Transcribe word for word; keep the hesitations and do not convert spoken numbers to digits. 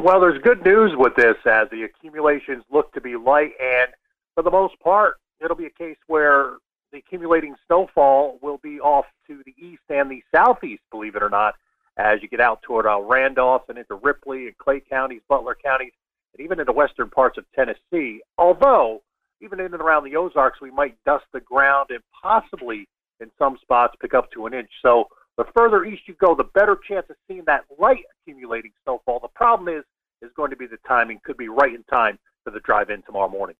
Well, there's good news with this as the accumulations look to be light, and for the most part, it'll be a case where the accumulating snowfall will be off to the east and the southeast, believe it or not, as you get out toward uh, Randolph and into Ripley and Clay counties, Butler counties, and even into western parts of Tennessee. Although, even in and around the Ozarks, we might dust the ground and possibly, in some spots, pick up to an inch. So the further east you go, the better chance of seeing that light accumulating snowfall. The problem is, is going to be the timing. Could be right in time for the drive-in tomorrow morning.